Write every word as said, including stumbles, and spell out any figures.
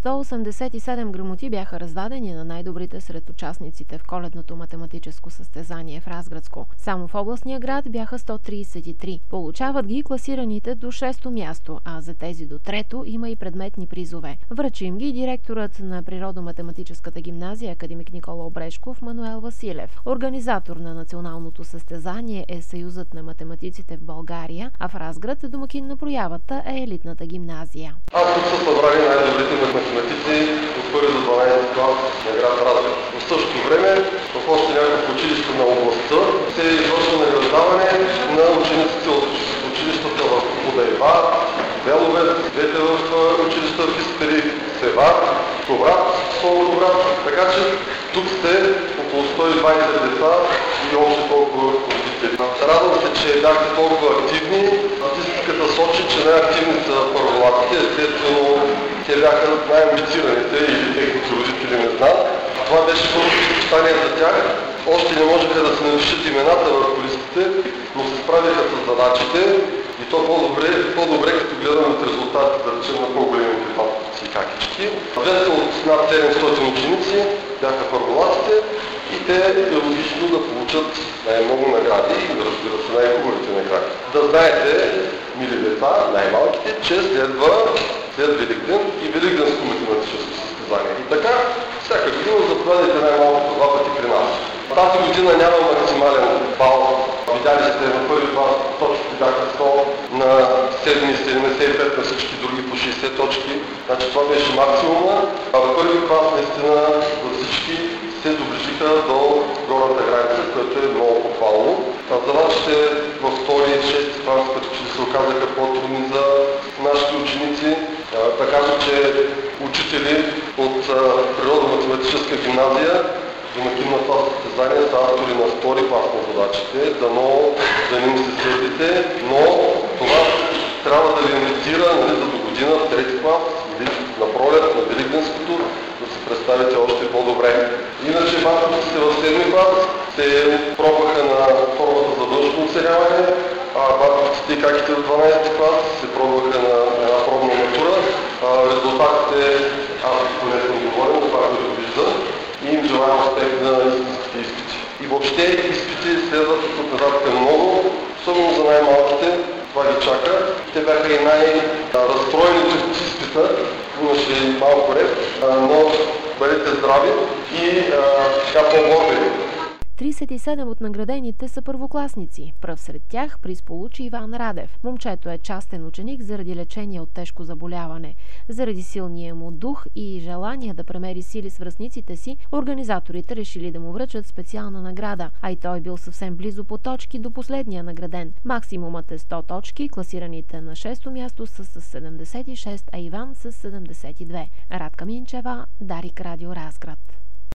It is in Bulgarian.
сто осемдесет и седем грамоти бяха раздадени на най-добрите сред участниците в коледното математическо състезание в Разградско. Само в областния град бяха сто тридесет и три. Получават ги класираните до шесто място, а за тези до трето има и предметни призове. Връчи им ги директорът на Природо-математическата гимназия академик Никола Обрешков Мануел Василев. Организатор на националното състезание е Съюзът на математиците в България, а в Разград домакин на проявата е елитната гимназия. Аз тук са събрали най-добрите математици от първи до дванадесети клас на град Разград. В същото време в още няколко училища на областта се извършва награждаване на учениците от училищата в Подайва, Беловец, двете в училища в Испери, Сева, Коврат, Солодобрат. Така че тук сте около сто и двадесет деца и още толкова родители. Радвам се, че бяхте толкова активни. Статистиката сочи, че най-активни са първолаците. Естествено, те бяха най-амбицираните или техните родители, не знам. Това беше първото изпитание за тях. Още не можеха да се напишат имената върху листите, но се справиха с задачите и то по-добре, по-добре като гледаме от резултатите, да речем, на по-големите папки и какички. Вместо от над седемстотин ученици бяха първолаците и те е логично да получат най-много награди и да разбира се най-хубавите награди. Да знаете, мили деца, най-малките, че следва след Великден и Великденско математическо състезание. И така, всяка година заповядайте най-малко два пъти при нас. Тази година няма максимален бал. Видяли сте на първи клас точки бяха сто, на седми седемдесет и пет, на всички други по шейсет точки. Значи това беше максимума. А в първи клас наистина за всички се доближиха до горната граница, което е много похвално. Задачите във втори и шести клас като че се оказаха по-трудни за нашите ученици. Да кажа, че учители от Природо-математическа гимназия, домакин на това състезание, са автори на втори клас на задачите, дано да не им се сърдите, но това трябва да ви амбицира, нали, за до година в трети клас или на пролет, на Великденското, да се представите още по-добре. Иначе батковците в седми клас се пробваха на формата за външно оценяване, а батковците и каките в дванадесети клас се пробваха на една пробна матура. Резултатите, аз поне съм доволен, това което виждам, и им желаем успех на истинските изпити. И въобще изпити следват от нататък много, особено за най-малките, това ги чака. Те бяха и най-разстроените от изпита, имаше и малко ред, но бъдете здрави и така по-горди. тридесет и седем от наградените са първокласници. Пръв сред тях приз получи Иван Радев. Момчето е частен ученик заради лечение от тежко заболяване. Заради силния му дух и желание да премери сили с връстниците си, организаторите решили да му връчат специална награда, а и той бил съвсем близо по точки до последния награден. Максимумът е сто точки, класираните на шесто място са с седемдесет и шест, а Иван с седемдесет и две. Радка Минчева, Дарик Радио Разград.